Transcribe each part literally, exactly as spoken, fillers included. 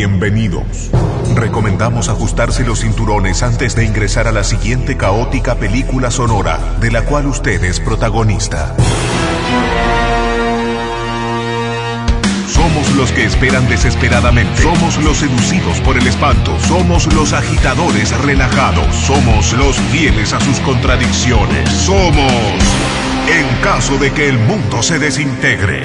bienvenidos. Recomendamos ajustarse los cinturones antes de ingresar a la siguiente caótica película sonora de la cual usted es protagonista. Somos los que esperan desesperadamente. Somos los seducidos por el espanto. Somos los agitadores relajados. Somos los fieles a sus contradicciones. Somos en caso de que el mundo se desintegre.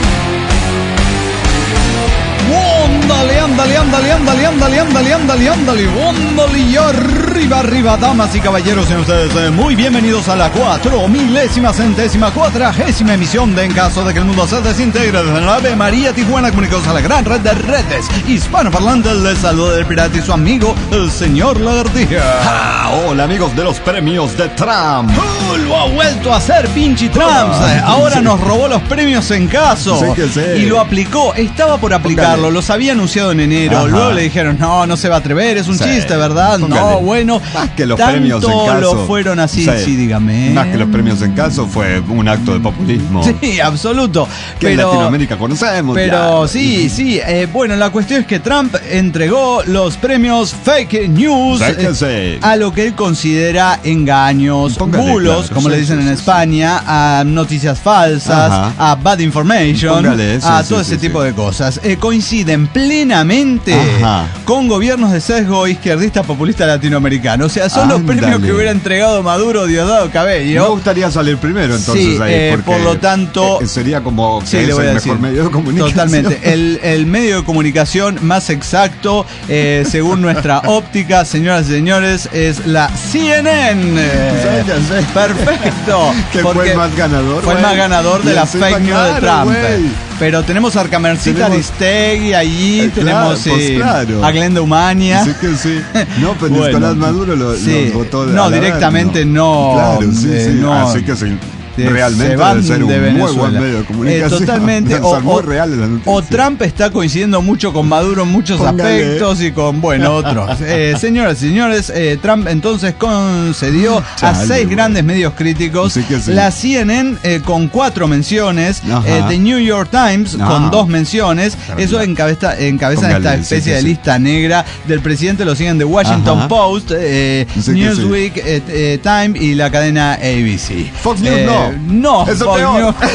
Ándale, ándale, ándale, ándale, ándale, ándale, ándale, ándale, ándale, y arriba, arriba, damas y caballeros, sean ustedes eh, muy bienvenidos a la cuatro milésima centésima cuadragésima emisión de En caso de que el mundo se desintegre desde la Ave María Tijuana, comunicados a la gran red de redes hispanoparlantes. Les saluda el pirata y su amigo, el señor Lagartija. Ah, hola amigos de los premios de Trump. Uh, lo ha vuelto a hacer, pinche Trump. Eh, ahora nos robó los premios en caso. Sí que sí. Y lo aplicó, estaba por aplicarlo, los había anunciado en enero. Ajá. Luego le dijeron, no, no se va a atrever, es un sí. chiste, ¿verdad? Póngale. No, bueno, más que los tanto premios en caso, lo fueron así, sí. sí, dígame. Más que los premios en caso fue un acto de populismo. Sí, absoluto. Que pero, en Latinoamérica conocemos. Pero ya. sí, sí. Eh, bueno, la cuestión es que Trump entregó los premios Fake News eh, a lo que él considera engaños, póngale, bulos, claro, como sí, le dicen sí, en sí, España, sí. a noticias falsas, ajá. a bad information, póngale, sí, a todo sí, ese sí, tipo sí. de cosas. Eh, coinciden plenamente Ajá. con gobiernos de sesgo izquierdista populista latinoamericano. O sea, son Ándale. los premios que hubiera entregado Maduro, Diosdado Cabello. Me gustaría salir primero entonces sí, ahí, eh, porque por lo tanto eh, sería como que sí, es le voy el a mejor decir. medio de comunicación. Totalmente. El, el medio de comunicación más exacto, eh, según nuestra óptica, señoras y señores, es la C N N. Eh, perfecto. Que fue el más ganador. Fue el más ganador de la fake news de Trump. Wey. Pero tenemos a Carmencita Aristegui allí, eh, tenemos claro, pues eh, claro. a Glenda Umania. Sí que sí. No, pero bueno, Nicolás Maduro lo, sí. lo votó de No, directamente no. no. Claro, sí, eh, sí. No. Así que sí. De, realmente van debe ser un de muy buen medio de comunicación. Eh, totalmente. O, o, reales las o Trump está coincidiendo mucho con Maduro en muchos Póngale. aspectos y con, bueno, otros. Eh, señoras y señores, eh, Trump entonces concedió Chale, a seis grandes medios críticos. Sí sí. La C N N eh, con cuatro menciones, eh, The New York Times Ajá. con dos menciones. Eso encabeza, encabezan Póngale, esta especie sí, de sí. lista negra del presidente. Lo siguen The Washington Ajá. Post, eh, sí Newsweek, sí. eh, eh, Time y la cadena A B C. Fox News eh, no. No, es el Fox peor. News.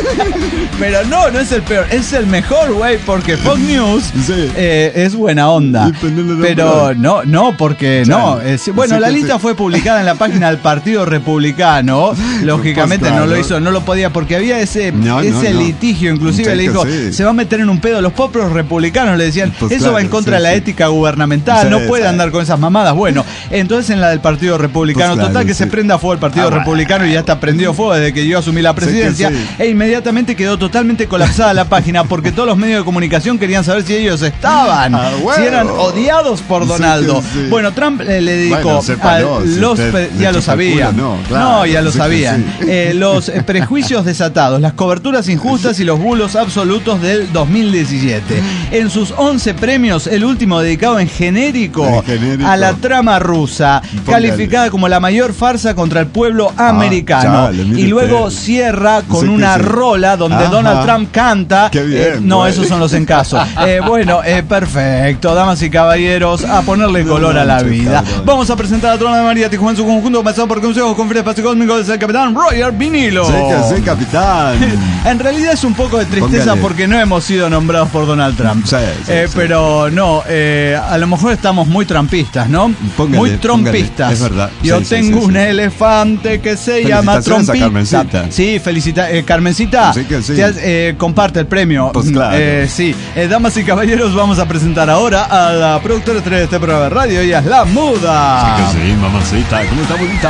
Pero no, no es el peor, es el mejor, güey, porque Fox News sí. eh, es buena onda. Pero no, no, porque no. Es, bueno, sí, la lista sí. fue publicada en la página del Partido Republicano. Lógicamente pues claro. no lo hizo, no lo podía, porque había ese, no, ese no, litigio. Inclusive sí, le dijo, sí. se va a meter en un pedo. Los propios republicanos le decían, pues eso claro, va en contra sí, de la sí. ética gubernamental, sí, no puede sí. andar con esas mamadas. Bueno, entonces en la del Partido Republicano, pues claro, total que sí. se prenda fuego el Partido ah, Republicano y ya está prendido fuego desde que yo asumí la presidencia, sí sí. e inmediatamente quedó totalmente colapsada la página porque todos los medios de comunicación querían saber si ellos estaban, ah, bueno. si eran odiados por Donaldo. Sí sí. Bueno, Trump eh, le dedicó bueno, a si los pre- ya lo sabía, culo, no, claro, no, ya lo sí sabían, sí. eh, los eh, prejuicios desatados, las coberturas injustas y los bulos absolutos del dos mil diecisiete. En sus once premios, el último dedicado en genérico, en genérico. a la trama rusa, Póngale. calificada como la mayor farsa contra el pueblo americano. Ah, chale, y luego cierra con sí, una sí. rola donde Ajá. Donald Trump canta. Qué bien, eh, no, esos son los en caso. Eh, bueno, eh, perfecto, damas y caballeros, a ponerle no, color no, a la vida. Cabrón. Vamos a presentar a Trono de María Tijuana en su conjunto, pasado por consejos con espacio cósmico desde el capitán Roger Vinilo. Sí, que sí, capitán. En realidad es un poco de tristeza Póngale. porque no hemos sido nombrados por Donald Trump. Sí, sí, eh, sí. Pero no, eh, a lo mejor estamos muy trampistas, ¿no? Póngale, muy trompistas. Es verdad. Yo sí, tengo sí, sí, un sí. elefante que se llama Trompista. Sí, felicita, eh, Carmencita. Sí que sí. Eh, comparte el premio. Pues claro. Eh, sí, eh, damas y caballeros, vamos a presentar ahora a la productora estrella de este programa de radio. Ella es La Muda. Sí que sí, mamacita. ¿Cómo está bonita?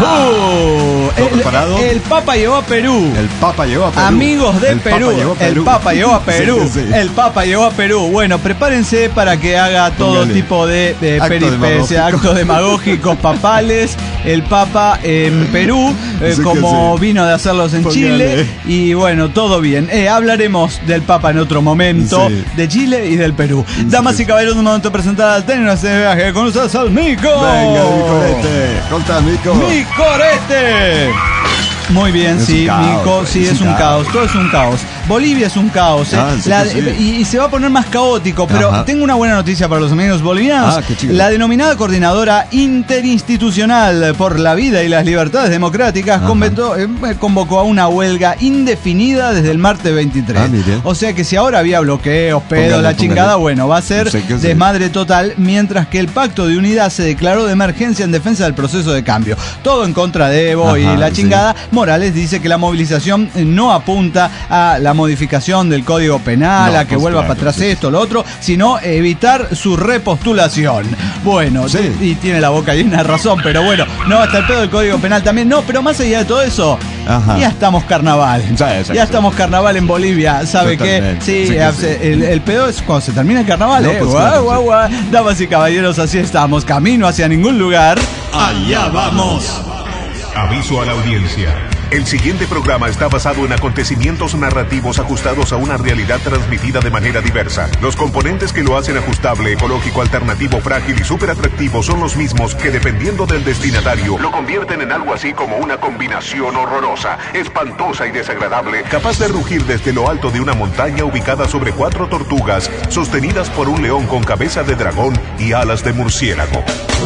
Uh, ¿Todo el, preparado? El Papa llegó a Perú. El Papa llegó a Perú. Amigos de el Perú. Papa llegó a Perú. El Papa llegó a Perú. Sí, sí. El Papa llegó a Perú. Bueno, prepárense para que haga todo Póngale. tipo de, de Acto peripecia, actos demagógicos papales. El Papa en Perú, eh, sí como sí. vino de hacerlos en Póngale. Chile. Y bueno, todo bien. Eh, hablaremos del Papa en otro momento, sí. de Chile y del Perú. Sí. Damas y caballeros, un momento de presentar al técnico de viaje con ustedes al Mico. Venga, mi corete. ¿Cómo está, Mico? ¡Mi corete! Muy bien, es sí, caos, Mico, sí, es, es un caos. caos, todo es un caos. Bolivia es un caos, ¿eh? Ah, sí La- que sí. y, y se va a poner más caótico, pero Ajá. tengo una buena noticia para los amigos bolivianos. Ah, qué chido. La denominada Coordinadora Interinstitucional por la Vida y las Libertades Democráticas Ajá. convocó, eh, convocó a una huelga indefinida desde el martes veintitrés. Ah, mire. O sea que si ahora había bloqueos, pedo, Póngale, la chingada, póngale. bueno, va a ser Sé que sí. desmadre total, mientras que el Pacto de Unidad se declaró de emergencia en defensa del proceso de cambio. Todo en contra de Evo y Ajá, la sí. chingada. Morales dice que la movilización no apunta a la modificación del Código Penal, No, a que pues vuelva claro, para atrás sí. esto, lo otro, sino evitar su repostulación. Bueno, Sí. y tiene la boca llena de razón, pero bueno, no, hasta el pedo del Código Penal también, no, pero más allá de todo eso, Ajá. ya estamos carnaval. Sí, exacto. Ya estamos carnaval en Bolivia, ¿sabe qué? Totalmente. Sí, Sí que eh, sí. el, el pedo es cuando se termina el carnaval, No, ¿eh? pues Guau, claro, guau, sí. guau. Damas y caballeros, así estamos, camino hacia ningún lugar. Allá vamos. Aviso a la audiencia. El siguiente programa está basado en acontecimientos narrativos ajustados a una realidad transmitida de manera diversa. Los componentes que lo hacen ajustable, ecológico, alternativo, frágil y súper atractivo son los mismos que, dependiendo del destinatario, lo convierten en algo así como una combinación horrorosa, espantosa y desagradable, capaz de rugir desde lo alto de una montaña ubicada sobre cuatro tortugas, sostenidas por un león con cabeza de dragón y alas de murciélago.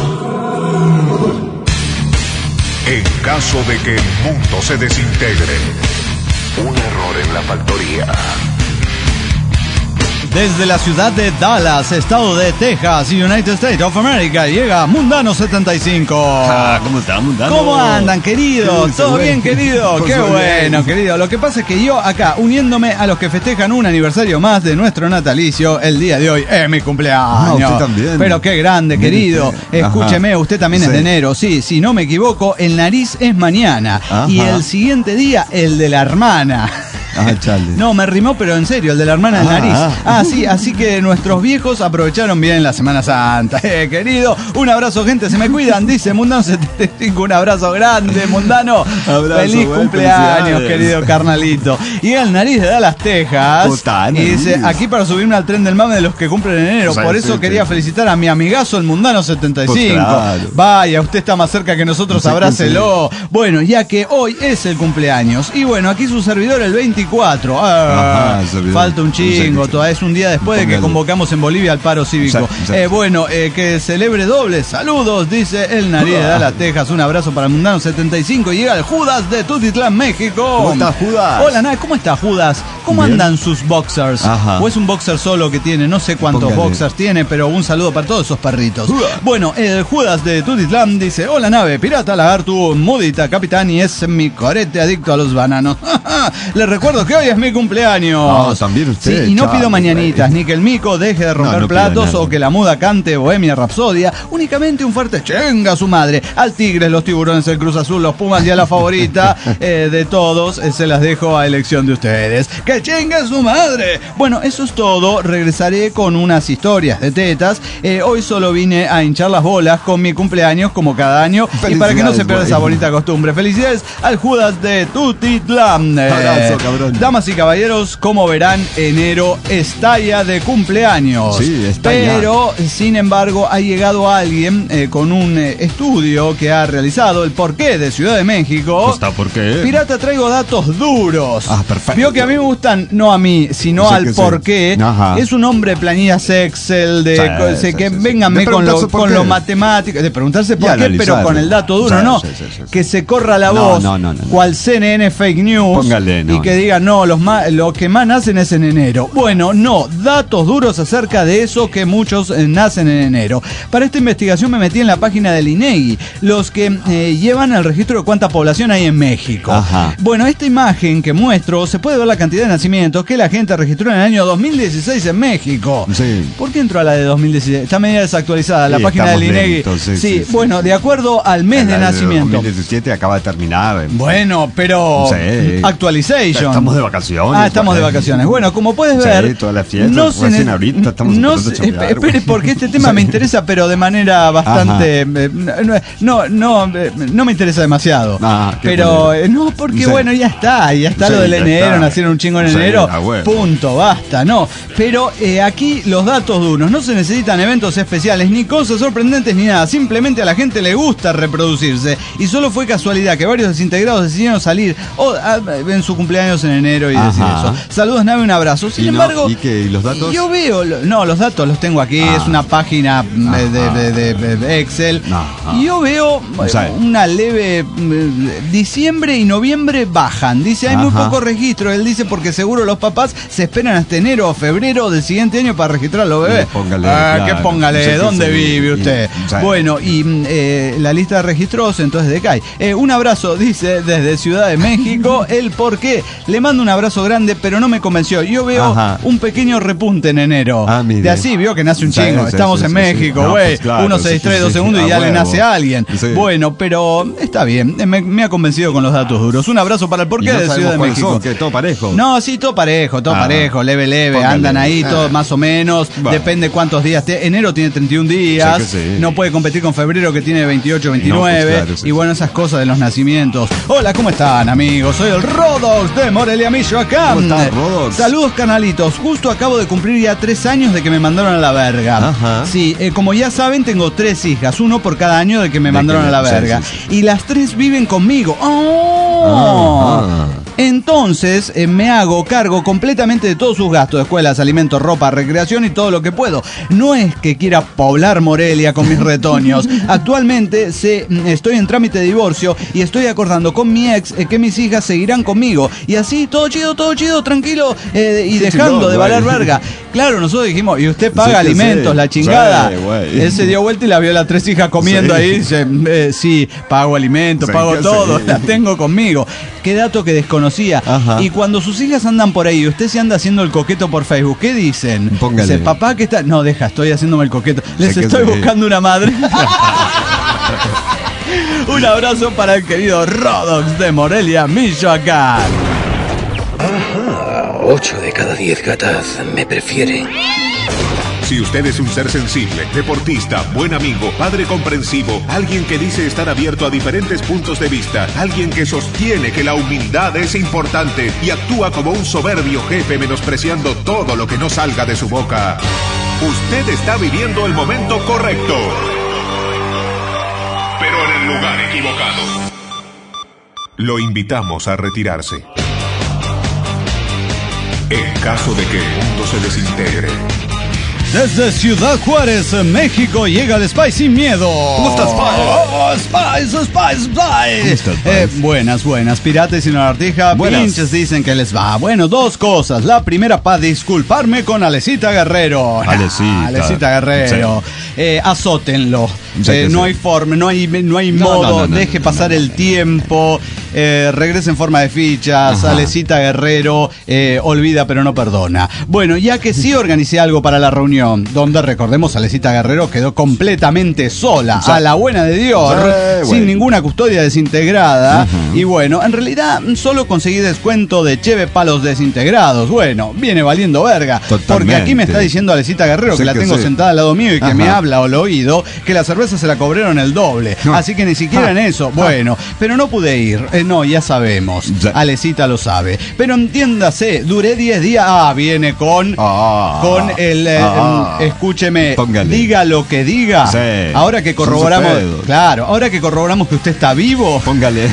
En caso de que el mundo se desintegre, un error en la factoría. Desde la ciudad de Dallas, estado de Texas, United States of America, llega Mundano setenta y cinco. Ah, ¿cómo está, Mundano? ¿Cómo andan, queridos? Sí, ¿Todo sí, bien, bueno. querido? Por Qué suerte. bueno, querido. Lo que pasa es que yo acá, uniéndome a los que festejan un aniversario más de nuestro natalicio, el día de hoy es mi cumpleaños. Ah, usted también. Pero qué grande, Mire querido. usted. Escúcheme, Ajá. usted también es Sí. de enero. Sí, si no me equivoco, el nariz es mañana. Ajá. Y el siguiente día, el de la hermana. Ah, chale. No, me rimó, pero en serio, el de la hermana del Ah, nariz. ah. Ah, sí, así que nuestros viejos aprovecharon bien la Semana Santa. Eh, querido, un abrazo, gente, se me cuidan, dice Mundano setenta y cinco, un abrazo grande, Mundano. Abrazo, Feliz güey, cumpleaños, felicidades. querido carnalito. Y el nariz de Dallas, Texas. Puta, Y nariz. dice, aquí para subirme al tren del mame de los que cumplen en enero. O sea, Por eso sí, quería sí. felicitar a mi amigazo, el Mundano setenta y cinco. Pues claro. Vaya, usted está más cerca que nosotros, Sí, abrácelo. Bueno, ya que hoy es el cumpleaños. Y bueno, aquí su servidor el veinticuatro. Ah, Ajá, servidor. falta un chingo, Sí, sí. todavía es un día después de que Póngale. convocamos en Bolivia al paro cívico. Exacto, exacto. Eh, bueno, eh, que celebre doble. Saludos, dice el nariz de Dallas, Texas. Un abrazo para el Mundano setenta y cinco. Y llega el Judas de Tutitlán, México. ¿Cómo está, Judas? Hola, Nada, ¿cómo está Judas? ¿Cómo Bien. andan sus boxers? Ajá. ¿O es un boxer solo que tiene? No sé cuántos Póngale. boxers tiene, pero un saludo para todos esos perritos. Judas. Bueno, el Judas de Tutitlán dice: Hola, nave, pirata, lagarto, mudita, capitán, y es mi corete adicto a los bananos. Les recuerdo que hoy es mi cumpleaños. Ah, también usted, Sí, y no chale, pido mañanitas, güey. ni que el mico deje de romper No, no pida platos nada. o que la muda cante Bohemia Rapsodia. Únicamente un fuerte chenga a su madre. Al Tigres, los Tiburones, el Cruz Azul, los Pumas y a la favorita eh, de todos, eh, se las dejo a elección de ustedes. ¡Que chenga su madre! Bueno, eso es todo. Regresaré con unas historias de tetas. Eh, hoy solo vine a hinchar las bolas con mi cumpleaños, como cada año. Y para que no se pierda Felicidades, esa güey. bonita costumbre. Felicidades al Judas de Tutitlán. Eh, Abrazo, cabrón. Damas y caballeros, como verán, enero estalla de cumpleaños. Sí, estalla. Pero, sin embargo, ha llegado alguien eh, con un eh, estudio que ha realizado el porqué de Ciudad de México. ¿Está por qué? Pirata, traigo datos duros. Ah, perfecto. Vio que a mí me gustan, no a mí, sino Sí al que sí. porqué. Ajá. Es un hombre de planillas Excel, de Sí, co- sé sí, que sí, sí. vénganme De con lo, preguntarse por con qué. lo matemático, de preguntarse por Y qué, pero analizarlo. con el dato duro, Sí, ¿no? sí, sí, sí, sí. Que se corra la No, voz, no, no, no, no. cual C N N fake news, Póngale, no, y que no. digan, no, los más, lo que más nacen es en enero. Bueno, no, datos duros acerca de eso que muchos eh, nacen en enero. Para esta investigación me metí en la página del INEGI, los que eh, llevan el registro de cuánta población hay en México. Ajá. Bueno, esta imagen que muestro, se puede ver la cantidad de nacimientos que la gente registró en el año dos mil dieciséis en México. Sí. ¿Por qué entró a la de dos mil dieciséis? Está media desactualizada, la Sí, página del estamos INEGI. lentos, sí, sí, sí, sí. bueno, de acuerdo al mes de La nacimiento. dos mil diecisiete acaba de terminar. Bueno, pero Sí. actualization. Estamos de vacaciones. Ah, estamos de güey. vacaciones. Bueno, como puedes Sí, ver, todas las fiestas, no se recién ne- ahorita estamos no empezando a se- chambear, espe- espere, güey. porque este tema Sí. me interesa, pero de manera bastante eh, no no no, eh, no me interesa demasiado. Ah, qué pero bueno. eh, no, porque Sí. bueno, ya está, ya está Sí, lo del ya enero, está. nacieron un chingo en en Sí, enero, a huevo. punto, basta, no. Pero eh, aquí los datos duros, no se necesitan eventos especiales, ni cosas sorprendentes, ni nada. Simplemente a la gente le gusta reproducirse. Y solo fue casualidad que varios desintegrados decidieron salir o, a, en su cumpleaños en enero y decir Ajá. eso. Saludos, Nave, un abrazo. Sin ¿Y no? embargo, ¿Y qué? ¿Y los datos? yo veo, no, los datos los tengo aquí, Ah. es una página de, de- de- de- de Excel. Ajá. Y yo veo O sea, eh, una leve mm, diciembre y noviembre bajan. Dice, hay muy Ajá. poco registro. Él dice porque seguro los papás se esperan hasta enero o febrero del siguiente año para registrar a los bebés. Y póngale, ah, claro. que póngale, Sí, sí, ¿dónde sí. vive usted? Y- sí. Bueno, y mm, eh, la lista de registros entonces decae. Eh, un abrazo, dice, desde Ciudad de México. El por qué. Le mando un abrazo grande, pero no me convenció. Yo veo Ajá. un pequeño repunte en enero. Ah, mire. de así, vio que nace un Sí, chingo. sí, Estamos sí, en sí, México, sí. No, güey. pues claro, Uno se sí, distrae sí, dos sí. segundos y A ya le huevo. nace a alguien. Sí. Bueno, pero está bien. Me, me ha convencido con los datos duros. Un abrazo para el ¿Y porqué no de sabemos Ciudad de cuáles México. son? ¿Qué? ¿Todo parejo? No, sí, todo parejo, todo Ah. parejo, leve, leve, Póngale. andan ahí, Ah. todo más o menos, Bueno. depende cuántos días. Te, enero tiene treinta y un días, Sí que sí. no puede competir con febrero que tiene veintiocho, veintinueve, No, pues claro, sí. y bueno, esas cosas de los nacimientos. Hola, ¿cómo están, amigos? Soy el Rodox de Morelia, Michoacán. ¿Cómo estás, Rodox? Saludos, canalitos. Justo acabo de cumplir ya tres años de que me mandaron a la verga. Ajá. Sí, eh, como ya saben, tengo tres hijas, uno por cada año de que me De mandaron que a la me- sí, verga. sí, sí. Y las tres viven conmigo. ¡Oh! Ajá. Entonces eh, me hago cargo completamente de todos sus gastos, escuelas, alimentos, ropa, recreación y todo lo que puedo. No es que quiera poblar Morelia con mis retoños. Actualmente se, mm, estoy en trámite de divorcio y estoy acordando con mi ex eh, que mis hijas seguirán conmigo. Y así, todo chido, todo chido, tranquilo eh, y Qué dejando chingón, de valer güey. verga. Claro, nosotros dijimos, y usted paga Sí que alimentos, sí. la chingada. Sí, güey. Él se dio vuelta y la vio a las tres hijas comiendo Sí. ahí. Dice, eh, sí, pago alimentos, Sí pago que todo, sí. las tengo conmigo. Qué dato que desconocía. Ajá. Y cuando sus hijas andan por ahí y usted se anda haciendo el coqueto por Facebook, ¿qué dicen? Póngale. Dice, papá, ¿qué está? No, deja, estoy haciéndome el coqueto. Les que estoy sí. buscando una madre. Un abrazo para el querido Rodox de Morelia, Michoacán. Ajá, ocho de cada diez gatas me prefieren. Si usted es un ser sensible, deportista, buen amigo, padre comprensivo, alguien que dice estar abierto a diferentes puntos de vista, alguien que sostiene que la humildad es importante y actúa como un soberbio jefe menospreciando todo lo que no salga de su boca, usted está viviendo el momento correcto, pero en el lugar equivocado. Lo invitamos a retirarse. En caso de que el mundo se desintegre. Desde Ciudad Juárez, México, llega el Spy sin miedo. ¿Cómo estás, Spy? Oh, Spy, Spy, Spy. ¿Cómo estás, Spy? Eh, buenas, buenas. Piratas y lagartija, Buenas. pinches dicen que les va. Bueno, dos cosas. La primera, para disculparme con Alecita Guerrero. Alecita. Alecita Guerrero. Eh, azótenlo. Sí, Eh, que no sí. hay forma, no hay, no hay No, modo. no, no, no, Deje no, pasar no, no. el tiempo. Eh, regrese en forma de fichas. Ajá. Alecita Guerrero eh, olvida pero no perdona. Bueno, ya que sí organicé algo para la reunión, donde recordemos Alecita Guerrero quedó completamente sola, Sí. a la buena de Dios, Sí, sin güey. ninguna custodia desintegrada. Y bueno, en realidad solo conseguí descuento de cheve palos desintegrados. Bueno, viene valiendo verga. Totalmente. Porque aquí me está diciendo Alecita Guerrero, Sí que la que tengo sí. sentada al lado mío y que Ajá. me habla al oído, que la cerveza se la cobraron el doble. No. Así que ni siquiera Ah. en eso. Bueno, pero no pude ir. Eh, no, ya sabemos. Ya. Alecita lo sabe. Pero entiéndase, duré diez días. Ah, viene con. Ah. con el. eh, Ah. mm, escúcheme. Póngale. Diga lo que diga. Sí. Ahora que Son corroboramos. sus pedos. Claro, ahora que corroboramos que usted está vivo. Póngale.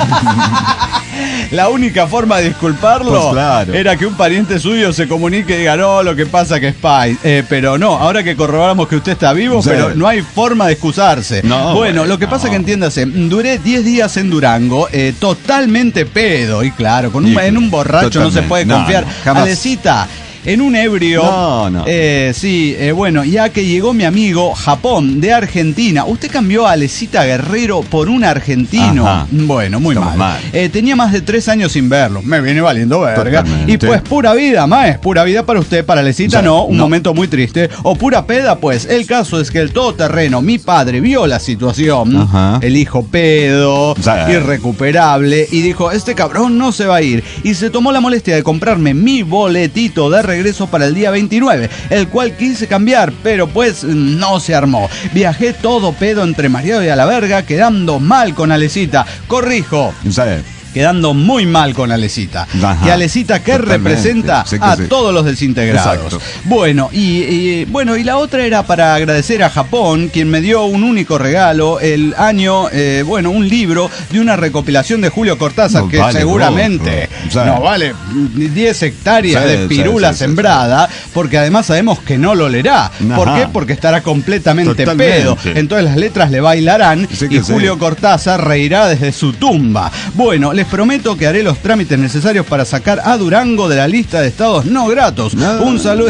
La única forma de disculparlo Pues claro. era que un pariente suyo se comunique y diga, no, lo que pasa que es Spy. Eh, pero no, ahora que corroboramos que usted está vivo, Sí. pero no hay forma de excusarse. No, bueno, güey, lo que no. pasa que entiéndase, duré diez días en Durango, eh, totalmente pedo. Y claro, con un, Y- en un borracho no se totalmente. puede No, confiar. no, jamás. Alecita, en un ebrio. No, no. Eh, sí, eh, bueno, ya que llegó mi amigo Japón de Argentina. Usted cambió a Alecita Guerrero por un argentino. Ajá. Bueno, muy Estamos mal. mal. Eh, tenía más de tres años sin verlo. Me viene valiendo verga. Totalmente. Y pues pura vida, más. Pura vida para usted, para Alecita O sea, no. Un no. momento muy triste. O pura peda, pues. El caso es que el todoterreno, mi padre, vio la situación. Ajá. El hijo pedo, sea, irrecuperable. Y dijo, este cabrón no se va a ir. Y se tomó la molestia de comprarme mi boletito de regreso para el día veintinueve. El cual quise cambiar, pero pues no se armó. Viajé todo pedo entre mareado y a la verga, quedando mal con Alecita. Corrijo. ¿Sabe? quedando muy mal con Alecita. Ajá. Y Alecita que Totalmente. representa Sí que a sí. todos los desintegrados. Exacto. Bueno, y, y bueno, y la otra era para agradecer a Japón, quien me dio un único regalo, el año, eh, bueno, un libro de una recopilación de Julio Cortázar, No que vale, seguramente no, no. O sea, no vale diez hectáreas sí, de sí, pirula sí, sí, sembrada, porque además sabemos que no lo leerá. ¿Por Ajá. qué? Porque estará completamente Totalmente. pedo. Entonces las letras le bailarán Sí que y sí. Julio Cortázar reirá desde su tumba. Bueno, les prometo que haré los trámites necesarios para sacar a Durango de la lista de estados no gratos. Ah. Un saludo.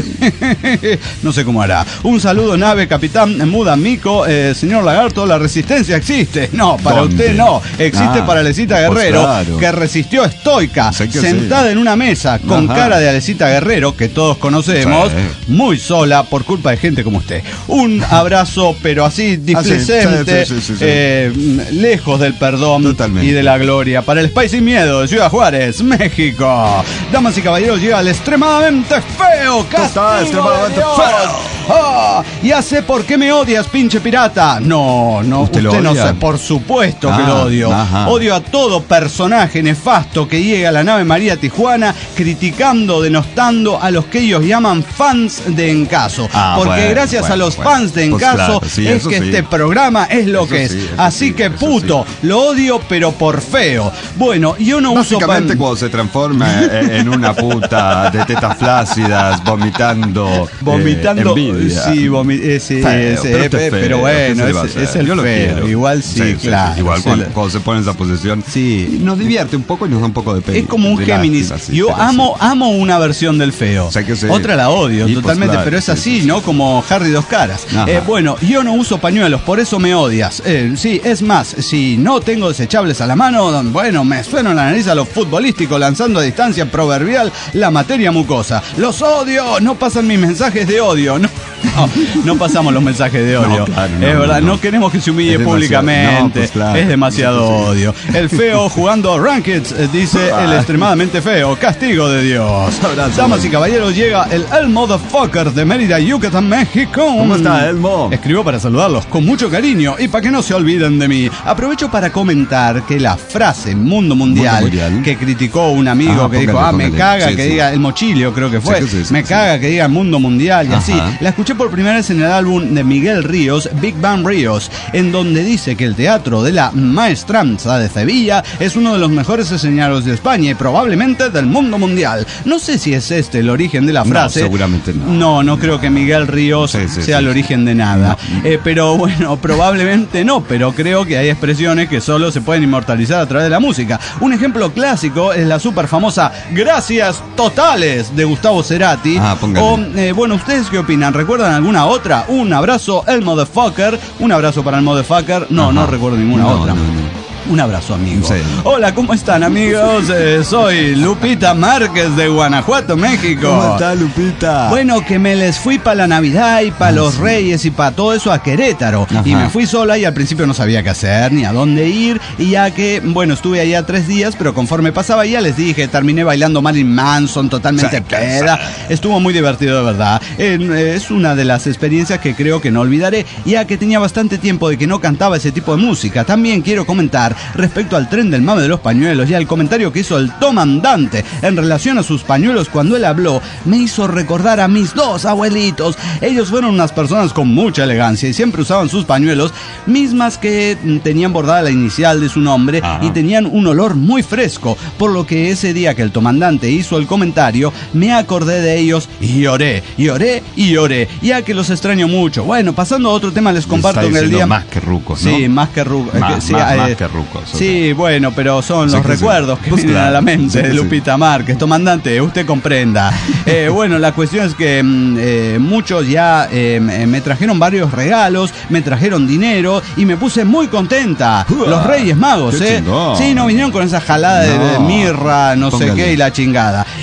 No sé cómo hará. Un saludo, nave, capitán Muda Mico, eh, señor Lagarto, la resistencia existe. No, para ¿Dónde? usted no. Existe Ah, para Alecita pues Guerrero, claro. que resistió estoica, Sé que sentada sí. en una mesa, con Ajá. cara de Alecita Guerrero, que todos conocemos, Sí. muy sola por culpa de gente como usted. Un abrazo, pero así displecente, sí, sí, sí, sí. eh, lejos del perdón Totalmente. y de la gloria. Para el Spy Sin Miedo de Ciudad Juárez, México. Damas y caballeros, llega el extremadamente feo castigo extremadamente de Dios. feo. Ah, ya sé por qué me odias, pinche pirata. No, no, ¿Usted usted, lo no odia? sabe. Por supuesto que Ah, lo odio. ajá. Odio a todo personaje nefasto que llega a la nave María Tijuana criticando, denostando a los que ellos llaman fans de Encaso. Ah, Porque bueno, gracias bueno, a los bueno. fans de Pues Encaso claro, sí, es eso que sí. este programa es lo Eso que es. sí, eso Así sí, que eso puto, lo odio pero por feo. Bueno, yo no uso Básicamente pan... cuando se transforma en en una puta de tetas flácidas, vomitando, Vomitando, eh, envidia. sí, vomi- eh, sí, Feo, eh, sí, pero, este eh, feo, pero ¿qué bueno, se le va a es, hacer? es el Yo lo feo. quiero. Igual sí, claro. Igual sí, cuando, lo- cuando se pone en esa posición, Sí. nos divierte un poco y nos da un poco de pena. Es como un de Géminis. lástima, sí, Yo pero amo, sí. amo una versión del feo. Sé que sí. Otra la odio Y pues totalmente, claro, pero es sí, así, sí, sí. ¿no? Como Harry Dos Caras. Ajá. Eh, bueno, yo no uso pañuelos, por eso me odias. Eh, sí, es más, si no tengo desechables a la mano, bueno, me sueno en la nariz a lo futbolístico, lanzando a distancia proverbial la materia mucosa. Los odio, no pasan mis mensajes de odio. No, no, no pasamos los mensajes de odio. No, claro, no, es verdad, no, no. no. queremos que se humille Es demasiado. públicamente. No, pues claro. Es demasiado Sí, sí, sí. odio. El feo jugando Rankeds, eh, dice el extremadamente feo. Castigo de Dios. Abrazo. Damas y caballeros, llega el El Motherfucker de Mérida, Yucatán, México. ¿Cómo está, Elmo? Escribo para saludarlos con mucho cariño y para que no se olviden de mí. Aprovecho para comentar que la frase Mundo Mundial, Mundo Mundial. que criticó un amigo Ah, que dijo, póngale, ah, me póngale. caga Sí, que sí. diga el mochilio, creo que fue. Sí, sí, sí, me sí. caga que diga Mundo Mundial y así. Ajá. La escuché por primera vez en el álbum de Miguel Ríos, Big Bang Ríos, en donde dice que el teatro de la Maestranza de Sevilla es uno de los mejores escenarios de España y probablemente del mundo mundial. No sé si es este el origen de la No, frase. seguramente no. No, no creo que Miguel Ríos Sí, sí, sea sí, el sí. origen de nada. Eh, pero bueno, probablemente no, pero creo que hay expresiones que solo se pueden inmortalizar a través de la música. Un ejemplo clásico es la súper famosa Gracias Totales de Gustavo Cerati. Ah, póngale. o, eh, bueno, ¿ustedes qué opinan? ¿Recuerdan alguna otra? Un abrazo, el motherfucker. Un abrazo para el motherfucker. No, Ajá. no recuerdo ninguna No, otra. no, no. Un abrazo, amigo. Sí. Hola, ¿cómo están, amigos? Eh, soy Lupita Márquez de Guanajuato, México. ¿Cómo está, Lupita? Bueno, que me les fui para la Navidad y para Ah, los sí. Reyes y para todo eso a Querétaro. Ajá. Y me fui sola y al principio no sabía qué hacer ni a dónde ir. Y ya que, bueno, estuve allá tres días, pero conforme pasaba ya les dije, terminé bailando Marilyn Manson, totalmente Sí, peda. Estuvo muy divertido, de verdad. Eh, es una de las experiencias que creo que no olvidaré, ya que tenía bastante tiempo de que no cantaba ese tipo de música. También quiero comentar respecto al tren del mame de los pañuelos y al comentario que hizo el comandante en relación a sus pañuelos cuando él habló, me hizo recordar a mis dos abuelitos. Ellos fueron unas personas con mucha elegancia y siempre usaban sus pañuelos, mismas que mm, tenían bordada la inicial de su nombre Ah. y tenían un olor muy fresco, por lo que ese día que el comandante hizo el comentario, me acordé de ellos y lloré, lloré y lloré, ya que los extraño mucho. Bueno, pasando a otro tema, les comparto Está en el diciendo día... más que rucos, ¿no? Sí, más que rucos. Más, sí, más, eh, más que rucos. Sí, bueno, pero son Sí los que sí. recuerdos que Pues vienen claro, a la mente sí que de sí. Lupita Márquez. Comandante, usted comprenda. Eh, bueno, la cuestión es que mm, eh, muchos ya eh, me me trajeron varios regalos, me trajeron dinero y me puse muy contenta. Uah, Los Reyes Magos, qué ¿eh? chingón. Sí, no vinieron con esa jalada de- de, No, mirra, no sé póngale. qué y la chingada.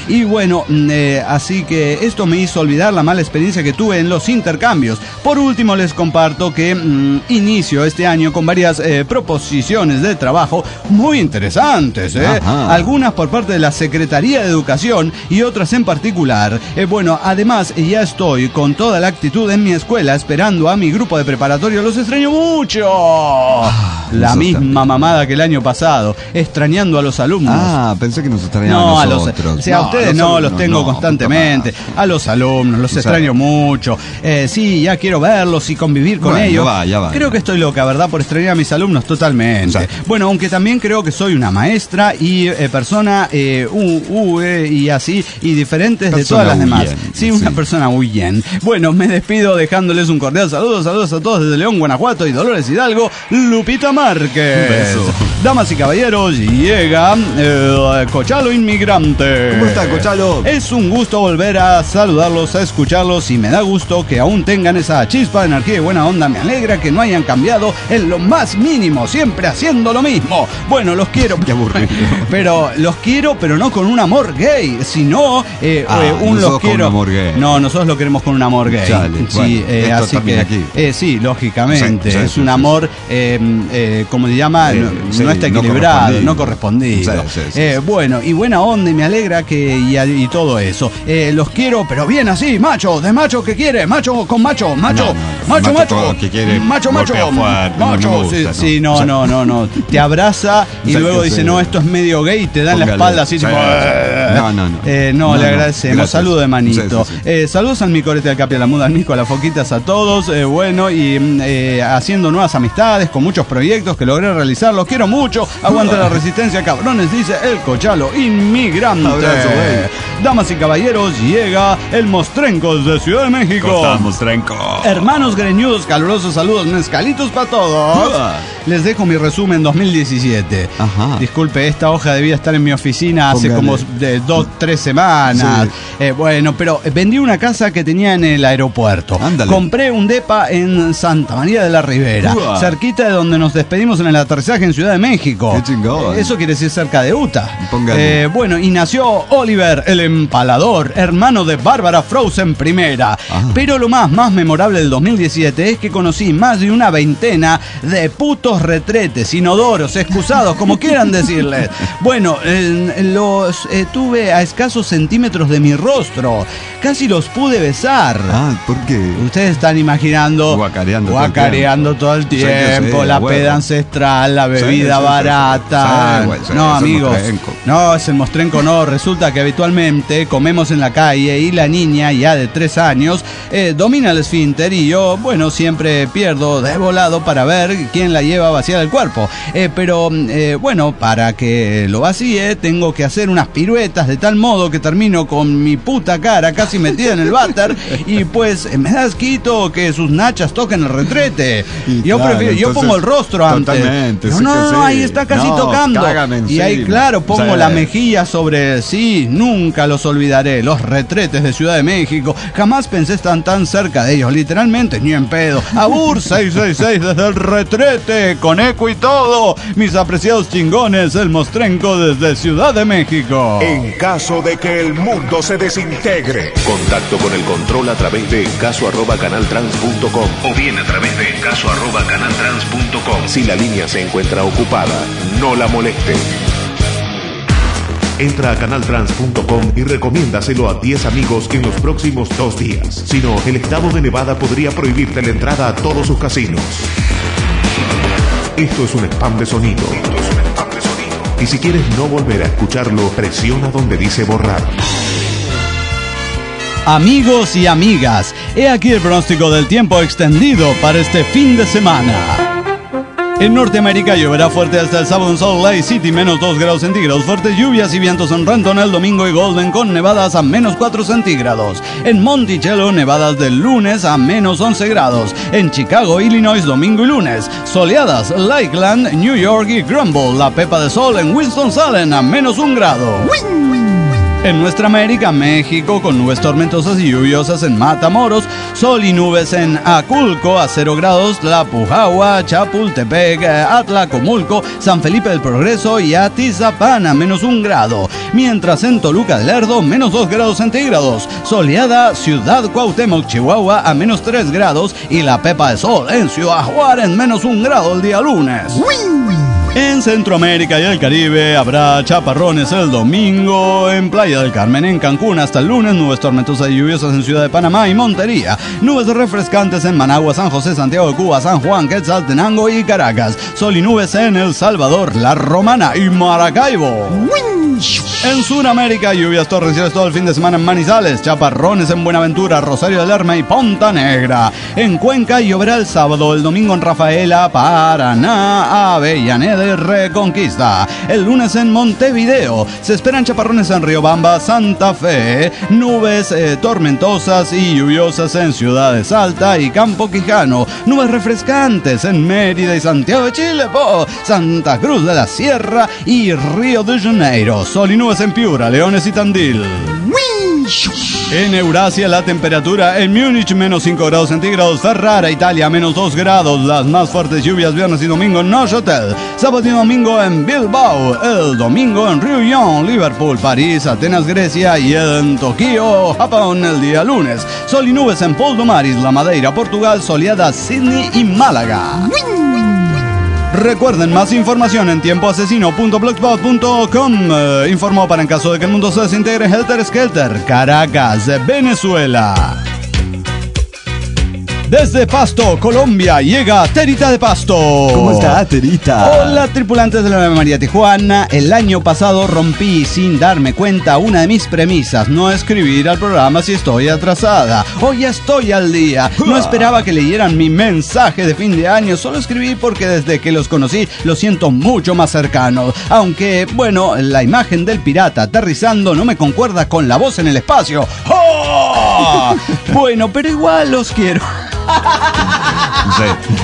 Y bueno, eh, así que esto me hizo olvidar la mala experiencia que tuve en los intercambios. Por último, les comparto que mmm, inicio este año con varias eh, proposiciones de trabajo muy interesantes, ¿eh? Algunas por parte de la Secretaría de Educación y otras en particular. Eh, bueno, además ya estoy con toda la actitud en mi escuela esperando a mi grupo de preparatorio. Los extraño mucho. Ah, la misma también. Mamada que el año pasado, extrañando a los alumnos. Ah, pensé que nos extrañaban no, a a los nosotros. O sea, no, a ustedes no, alumnos, los tengo no, constantemente. A los alumnos, los extraño mucho. Eh, sí, ya quiero verlos y convivir con bueno, ellos. Ya va, ya va. Creo que estoy loca, ¿verdad? Por extrañar a mis alumnos totalmente. O sea, bueno, aunque también creo que soy una maestra y eh, persona eh, uh, uh, eh, y así, y diferentes de todas las demás. Bien, sí, una sí. persona muy bien. Bueno, me despido dejándoles un cordial saludo. Saludos a todos desde León, Guanajuato y Dolores Hidalgo, Lupita Márquez. Un beso. Damas y caballeros, llega el Cochalo Inmigrante. ¿Cómo está, Cochalo? Es un gusto volver a saludarlos, a escucharlos y me da gusto que aún tengan esa chispa de energía y buena onda. Me alegra que no hayan cambiado en lo más mínimo, siempre haciendo lo mismo. Bueno, los quiero. Qué aburrido. Pero los quiero, pero no con un amor gay, sino eh, ah, eh, un los quiero. Con un amor gay. No, nosotros lo queremos con un amor gay. Chale, sí, bueno, eh, así que aquí. Eh, sí, lógicamente, sí, sí, es sí, un sí, amor, eh, eh, eh, ¿cómo se llama? Eh, no, sí, no está equilibrado, no correspondido. No sí, sí, sí, eh, sí. Bueno, y buena onda y me alegra que y, y todo eso. Eh, los quiero, pero bien así, macho, de macho que quiere, macho con macho, macho, no, no, macho, macho, macho que quiere macho, macho, fuerte, macho, no gusta, sí, no. sí, no, O sea, no, no, no, te abraza y luego dice, no, esto es medio gay y te dan la espalda así, sí, tipo, no, no, no. Eh, no, no, le no, agradecemos, gracias. saludo de manito. Sí, sí, sí. Eh, saludos al Micorete, al Capi, a la Muda, al Mico, a las Foquitas, a todos, eh, bueno, y eh, haciendo nuevas amistades con muchos proyectos que logré realizar, los quiero mucho, aguanta la resistencia, cabrones, dice el Cochalo Inmigrante. Abrazo, Damas y caballeros, llega el Mostrenco desde Ciudad de México. ¿Cómo estás, Mostrenco? Hermanos greñudos, calurosos saludos, mezcalitos para todos. Uh. Les dejo mi resumen dos mil diecisiete. Ajá. Disculpe, esta hoja debía estar en mi oficina hace Póngale. como de dos, tres semanas. Sí. Eh, bueno, pero vendí una casa que tenía en el aeropuerto. Ándale. Compré un depa en Santa María de la Ribera, uh. cerquita de donde nos despedimos en el aterrizaje en Ciudad de México. Qué chingón. Eh, eso quiere decir cerca de Utah. Eh, bueno, y nació Oliver, el empalador, hermano de Bárbara Frozen primera. Ah. Pero lo más, más memorable del dos mil diecisiete es que conocí más de una veintena de putos retretes, inodoros, excusados, como quieran decirles. Bueno, eh, los eh, tuve a escasos centímetros de mi rostro. Casi los pude besar. Ah, ¿por qué? Ustedes están imaginando guacareando, guacareando todo el tiempo, todo el tiempo sí, la bueno. peda ancestral, la bebida sí, sí, barata. Sí, sí, sí, sí, no, sí, amigos. No, es el mostrenco, no. Resulta que habitualmente comemos en la calle y la niña, ya de tres años, eh, domina el esfínter y yo, bueno, siempre pierdo de volado para ver quién la lleva a vaciar el cuerpo. Eh, pero, eh, bueno, para que lo vacíe, tengo que hacer unas piruetas de tal modo que termino con mi puta cara casi metida en el váter y pues me da asquito que sus nachas toquen el retrete. Y yo claro, prefiero, yo pongo el rostro antes. Totalmente. No, sí no, sí. no, ahí está casi no, tocando. Y ahí, claro, pongo sí. la mejilla sobre sí, nunca los olvidaré. Los retretes de Ciudad de México. Jamás pensé estar tan cerca de ellos, literalmente, ni en pedo. Abur seis seis seis desde el retrete, con eco y todo. Mis apreciados chingones, el Mostrenco desde Ciudad de México. En caso de que el mundo se desintegre, contacto con el control a través de encaso arroba canaltrans punto com o bien a través de encaso arroba canaltrans punto com. Si la línea se encuentra ocupada, no la moleste. Entra a canaltrans punto com y recomiéndaselo a diez amigos en los próximos dos días. Si no, el estado de Nevada podría prohibirte la entrada a todos sus casinos. Esto es un spam de sonido. Esto es un spam de sonido. Y si quieres no volver a escucharlo, presiona donde dice borrar. Amigos y amigas, he aquí el pronóstico del tiempo extendido para este fin de semana. En Norteamérica lloverá fuerte hasta el sábado en Salt Lake City, menos dos grados centígrados. Fuertes lluvias y vientos en Renton el domingo y Golden con nevadas a menos cuatro centígrados. En Monticello, nevadas del lunes a menos once grados. En Chicago, Illinois, domingo y lunes. Soleadas, Lakeland, New York y Grumble. La Pepa de Sol en Winston-Salem a menos un grado. ¡Wing! En nuestra América, México, con nubes tormentosas y lluviosas en Matamoros, sol y nubes en Aculco, a cero grados, Tlapujahua, Chapultepec, Atlacomulco, San Felipe del Progreso y Atizapán, a menos un grado. Mientras en Toluca del Lerdo, menos dos grados centígrados. Soleada, Ciudad Cuauhtémoc, Chihuahua, a menos tres grados. Y la Pepa de Sol en Ciudad Juárez, menos un grado el día lunes. En Centroamérica y el Caribe habrá chaparrones el domingo. En Playa del Carmen, en Cancún, hasta el lunes, nubes tormentosas y lluviosas en Ciudad de Panamá y Montería. Nubes refrescantes en Managua, San José, Santiago de Cuba, San Juan, Quetzaltenango y Caracas. Sol y nubes en El Salvador, La Romana y Maracaibo. En Sudamérica, lluvias torrenciales todo el fin de semana en Manizales, chaparrones en Buenaventura, Rosario del Lerma y Ponta Negra. En Cuenca lloverá el sábado, el domingo en Rafaela, Paraná, Avellaneda y Reconquista. El lunes en Montevideo se esperan chaparrones en Riobamba, Santa Fe, nubes eh, tormentosas y lluviosas en Ciudad de Salta y Campo Quijano, nubes refrescantes en Mérida y Santiago de Chile, oh, Santa Cruz de la Sierra y Río de Janeiro. Sol y nubes en Piura, Leones y Tandil. En Eurasia la temperatura en Múnich menos cinco grados centígrados, Ferrara, Italia menos dos grados, las más fuertes lluvias viernes y domingo en Neuchâtel, sábado y domingo en Bilbao, el domingo en Riullon, Liverpool, París, Atenas, Grecia y en Tokio, Japón el día lunes. Sol y nubes en Poldomar, Isla Madeira, Portugal, soleada Sydney y Málaga. Recuerden, más información en tiempo asesino punto blogspot punto com. Eh, informó para en caso de que el mundo se desintegre Helter Skelter, Caracas, Venezuela. Desde Pasto, Colombia, llega Terita de Pasto. ¿Cómo está, Terita? Hola, tripulantes de la Ave María Tijuana. El año pasado rompí sin darme cuenta una de mis premisas: no escribir al programa si estoy atrasada. Hoy ya estoy al día. No esperaba que leyeran mi mensaje de fin de año. Solo escribí porque desde que los conocí los siento mucho más cercanos. Aunque, bueno, la imagen del pirata aterrizando no me concuerda con la voz en el espacio. ¡Oh! Bueno, pero igual los quiero. Sí.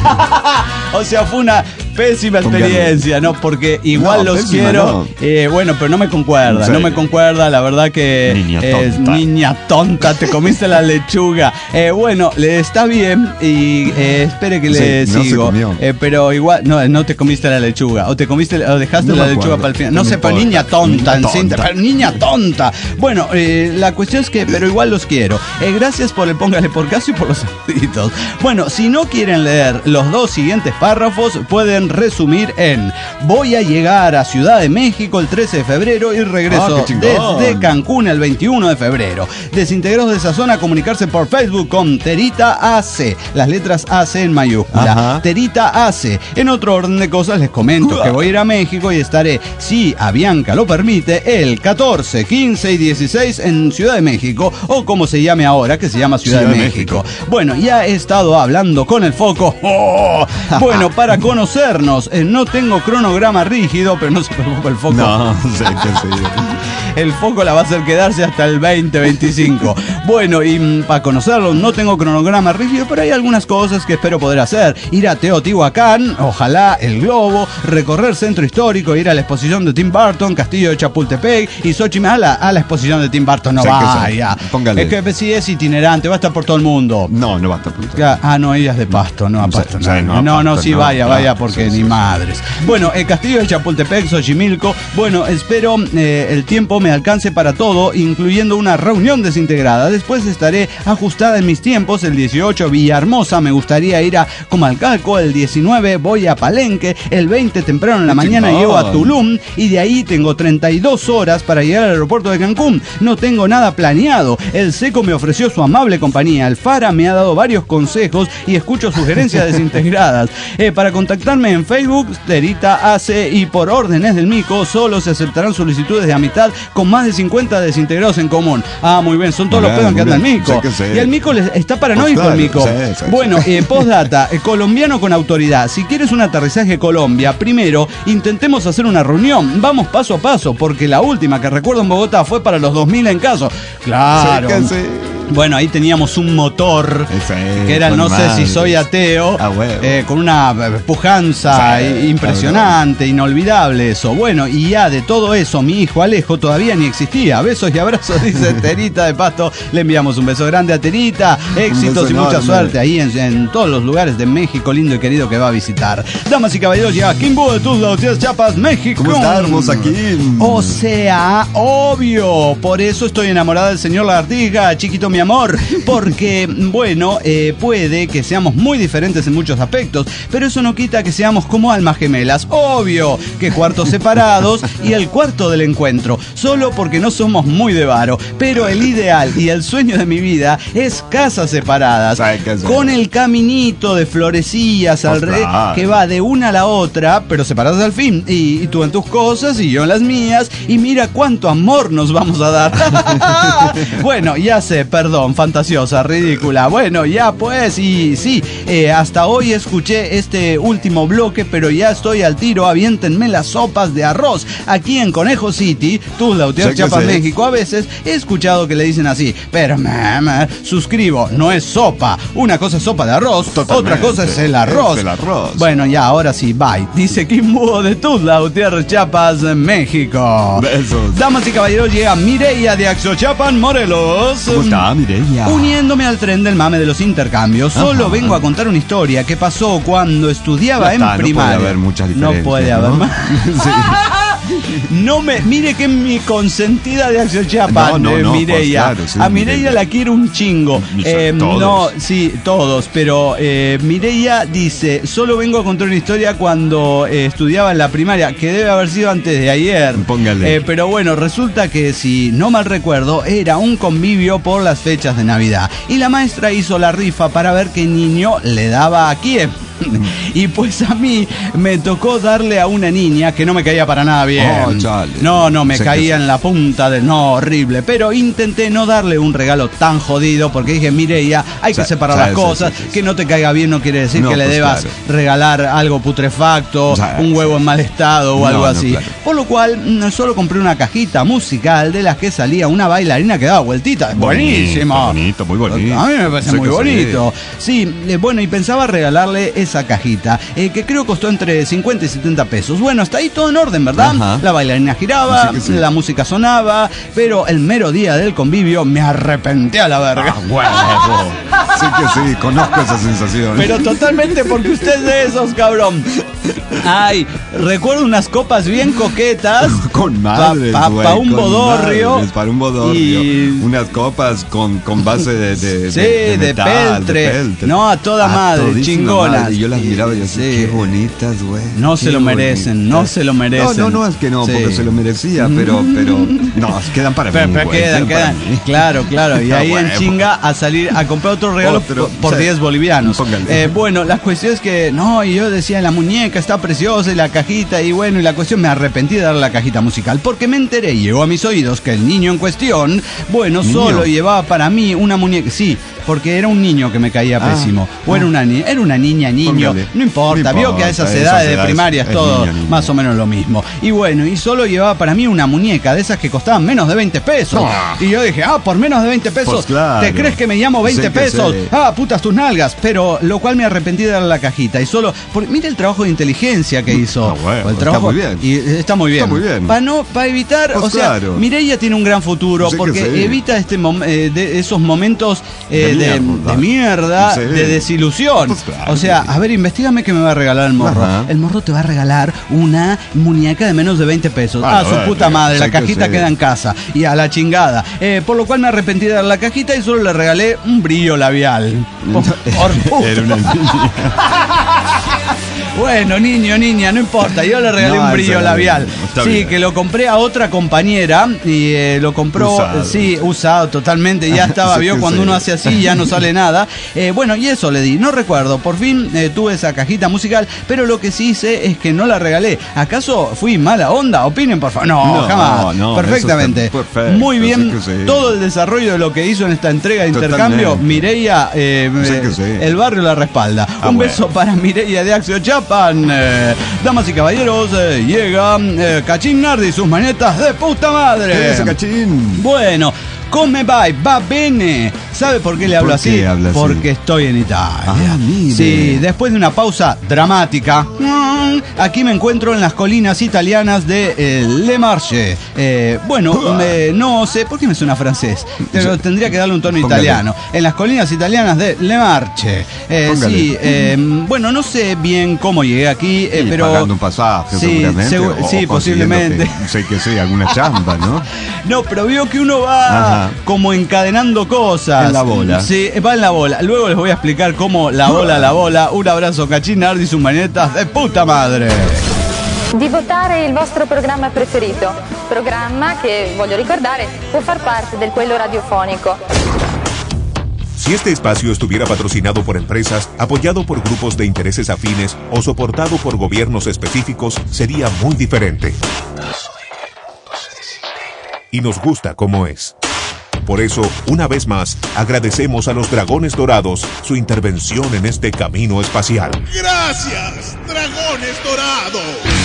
O sea, fue una pésima experiencia, ¿no? Porque igual no, los pésima, quiero. No. Eh, bueno, pero no me concuerda, no me concuerda. La verdad que. Niña eh, tonta. Niña tonta, te comiste la lechuga. Eh, bueno, le está bien y eh, espere que le sí, sigo. No eh, pero igual, no, no te comiste la lechuga. O te comiste, o dejaste no la lechuga para el final. No, no sé, pero niña tonta, niña tonta. Pero niña tonta. Bueno, eh, la cuestión es que, pero igual los quiero. Eh, gracias por el póngale por caso y por los saluditos. Bueno, si no quieren leer los dos siguientes párrafos, pueden resumir en: voy a llegar a Ciudad de México el trece de febrero y regreso ah, desde Cancún el veintiuno de febrero. Desintegrados de esa zona, comunicarse por Facebook con Terita A C, las letras A C en mayúscula. Ajá. Terita A C. En otro orden de cosas les comento que voy a ir a México y estaré, si Avianca lo permite, el catorce, quince y dieciséis en Ciudad de México, o como se llame ahora, que se llama Ciudad, Ciudad de, México. de México. Bueno, ya he estado hablando con el foco. ¡Oh! Bueno, para conocernos, eh, no tengo cronograma rígido, pero no se preocupe el foco. No, sé qué sé. El foco la va a hacer quedarse hasta el veinte veinticinco. Bueno, y mm, para conocerlo, no tengo cronograma rígido, pero hay algunas cosas que espero poder hacer. Ir a Teotihuacán, ojalá el Globo, recorrer Centro Histórico, ir a la exposición de Tim Burton, Castillo de Chapultepec y Xochimilco. A la exposición de Tim Burton no sí, vaya. Póngale. Es que si es itinerante, va a estar por todo el mundo. No, no va a estar por todo el mundo. Ah, no, ella es de Pasto, no a Pasto. O sea, no, no, no, no, Pasto, sí, no, vaya, no, vaya, porque sí, ni sí, madres. Bueno, el Castillo de Chapultepec, Xochimilco. Bueno, espero eh, el tiempo me alcance para todo, incluyendo una reunión desintegrada. Después estaré ajustada en mis tiempos. El dieciocho, Villahermosa, me gustaría ir a Comalcalco. El diecinueve, voy a Palenque. El veinte, temprano en la mañana, llego a Tulum. Y de ahí tengo treinta y dos horas para llegar al aeropuerto de Cancún. No tengo nada planeado. El Seco me ofreció su amable compañía. El Fara me ha dado varios consejos y escucho sugerencias desintegradas. Eh, para contactarme en Facebook, Terita A C, y por órdenes del Mico, solo se aceptarán solicitudes de amistad con más de cincuenta desintegrados en común. Ah, muy bien, son todos bien, los pedos que anda el Mico. Sí, sí. Y el Mico les, está paranoico, pues claro, el Mico. Sí, sí, bueno, sí. Eh, postdata, eh, colombiano con autoridad. Si quieres un aterrizaje Colombia, primero intentemos hacer una reunión. Vamos paso a paso, porque la última que recuerdo en Bogotá fue para los dos mil en caso. Claro. Sí, sí. Bueno, ahí teníamos un motor Ese, que era el No sé si soy ateo, ah, bueno. eh, con una pujanza sí, impresionante, cabrón. Inolvidable eso. Bueno, y ya de todo eso, mi hijo Alejo todavía ni existía. Besos y abrazos, dice Terita de Pasto. Le enviamos un beso grande a Terita. Éxitos y mucha enorme. Suerte ahí en, en todos los lugares de México lindo y querido que va a visitar. Damas y caballeros, llega Kimbo de Tuzla, Chiapas, México. ¿Cómo estamos aquí? O sea, obvio. Por eso estoy enamorada del señor Lagartija, chiquito mi amor, porque, bueno, eh, puede que seamos muy diferentes en muchos aspectos, pero eso no quita que seamos como almas gemelas. Obvio que cuartos separados y el cuarto del encuentro, solo porque no somos muy de varo, pero el ideal y el sueño de mi vida es casas separadas, con el caminito de florecillas al rey que va de una a la otra, pero separadas al fin, y, y tú en tus cosas y yo en las mías, y mira cuánto amor nos vamos a dar. Bueno, ya sé, perdón, fantasiosa, ridícula. Bueno, ya pues, y sí, eh, hasta hoy escuché este último bloque, pero ya estoy al tiro. Aviéntenme las sopas de arroz. Aquí en Conejo City, Tuzla, Chiapas, México, a veces he escuchado que le dicen así, pero mama, suscribo, no es sopa. Una cosa es sopa de arroz, totalmente. Otra cosa es el arroz. Es el arroz. Bueno, ya, ahora sí, bye. Dice Kimbo de Tuzla, Gutiérrez, Chiapas, México. Besos. Damas y caballeros, llega Mireia de Axochapan, Morelos. ¿Cómo está, Mireia? Uniéndome al tren del mame de los intercambios, solo Ajá. vengo a contar una historia que pasó cuando estudiaba está, en primaria. No puede haber muchas diferencias. No puede haber ¿no? más. Sí. No me, mire que mi consentida de Axochapan, no, no, no, Mireia. Pues claro, sí, a Mireia la quiero un chingo. Eh, no, sí, todos, pero eh, Mireia dice, solo vengo a contar una historia cuando eh, estudiaba en la primaria, que debe haber sido antes de ayer. Póngale. Eh, pero bueno, resulta que si no mal recuerdo, era un convivio por las fechas de Navidad. Y la maestra hizo la rifa para ver qué niño le daba a quién. Y pues a mí me tocó darle a una niña que no me caía para nada bien. Oh, chale. No, no, me sé caía en la punta del no, horrible. Pero intenté no darle un regalo tan jodido porque dije, Mireia, hay que separar las cosas. Sí, sí, sí. Que no te caiga bien no quiere decir no, que le pues debas claro. regalar algo putrefacto, o sea, un huevo en mal estado o no, algo no, así. Claro. Por lo cual, solo compré una cajita musical de las que salía una bailarina que daba vueltitas. Buenísimo. Bonito, muy bonito. A mí me parece muy bonito. Sí, eh, bueno, y pensaba regalarle esa cajita, eh, que creo costó entre cincuenta y setenta pesos. Bueno, hasta ahí todo en orden, ¿verdad? Ajá. La bailarina giraba, sí sí. la música sonaba, pero el mero día del convivio me arrepentí a la verga. Ah, huevo. Sí que sí, conozco esa sensación. Pero totalmente porque usted es de esos, cabrón. Ay, recuerdo unas copas bien coquetas. Con madres, pa, pa, pa un bodorrio. Madres, para un bodorrio. Y... unas copas con, con base de, de, sí, de, de, de, metal, peltre. de peltre. No, a toda madre, chingonas. Madre. Y yo las miraba y decía, sí. qué bonitas, güey. No se lo merecen, bonitas. no se lo merecen. No, no, no, es que no, sí. porque se lo merecía, pero, pero, no, quedan para pero, mí, pero güey, quedan, quedan. Claro, claro. Y ahí en chinga a salir a comprar otro regalo otro, por sí. diez bolivianos. Eh, bueno, la cuestión es que, no, y yo decía, la muñeca está preciosa y la cajita, y bueno, y la cuestión, me arrepentí de darle la cajita musical, porque me enteré y llegó a mis oídos que el niño en cuestión, bueno, ¿Niño? solo llevaba para mí una muñeca, sí, porque era un niño que me caía ah, pésimo, o ah. era una niña, era una niña, niño, Póngale. no importa, no vio importa, que a esas edades de primaria es todo niño, niño. más o menos lo mismo, y bueno, y solo llevaba para mí una muñeca de esas que costaban menos de veinte pesos, oh. y yo dije, ah, por menos de veinte pesos, pues claro. ¿te crees que me llamo veinte sí pesos? Sí. Ah, putas tus nalgas, pero lo cual me arrepentí de darle la cajita, y solo, por, mire el trabajo de inteligencia que hizo, no, bueno, el trabajo, está muy bien, y está muy bien, está muy bien. para no, para evitar, pues o sea, claro. Mireia tiene un gran futuro, sí porque sí. evita este mom eh, de esos momentos eh, de, mierda. de mierda, sí. de desilusión, pues claro, o sea, sí. a ver, investígame que me va a regalar el morro, Ajá. el morro te va a regalar una muñeca de menos de veinte pesos, ah, ah su ver, puta madre, la cajita que queda en casa, y a la chingada, eh, por lo cual me arrepentí de dar la cajita y solo le regalé un brillo labial, por, por puta. Era una niña. Bueno, niño, niña, no importa, yo le regalé no, un brillo labial. Sí, bien. Que lo compré a otra compañera y eh, lo compró, usado. sí, usado totalmente, ya estaba, sí, vio cuando sí. uno hace así ya no sale nada. Eh, bueno, y eso le di, no recuerdo, por fin eh, tuve esa cajita musical, pero lo que sí hice es que no la regalé. ¿Acaso fui mala onda? Opinen, por favor. No, no jamás. No, perfectamente. Perfecto, muy bien, sí sí. todo el desarrollo de lo que hizo en esta entrega de Totalmente. intercambio, Mireia, eh, sí sí. el barrio la respalda. Ah, un beso bueno. para Mireia de Axochapan. Eh, damas y caballeros, eh, llega eh, Cachín Nardi y sus manetas de puta madre. ¿Qué es ese Cachín? Bueno, Come vai, va bene. ¿Sabe por qué le hablo ¿Por así? qué habla así? Porque estoy en Italia. Ah, mire. Sí, después de una pausa dramática, aquí me encuentro en las colinas italianas de eh, Le Marche. Eh, bueno, eh, no sé, ¿por qué me suena francés? Pero tendría que darle un tono Póngale. italiano. En las colinas italianas de Le Marche. Eh, sí, eh, bueno, no sé bien cómo llegué aquí, eh, Sí, pero... pagando un pasaje, Sí, seguramente. segu- o- sí, o posiblemente. consiguiendo que- sé que sí, alguna chamba, ¿no? No, pero veo que uno va Ajá. como encadenando cosas. En la bola. Sí, va en la bola. Luego les voy a explicar cómo la bola, la bola. Un abrazo, Cachín, Nardi, sus manetas de puta madre. Di votare il vostro programma preferito, programma che, voglio ricordare, può far parte del quello radiofonico. Si este espacio estuviera patrocinado por empresas, apoyado por grupos de intereses afines o soportado por gobiernos específicos, sería muy diferente. Y nos gusta como es. Por eso, una vez más, agradecemos a los Dragones Dorados su intervención en este camino espacial. ¡Gracias, Dragones Dorados!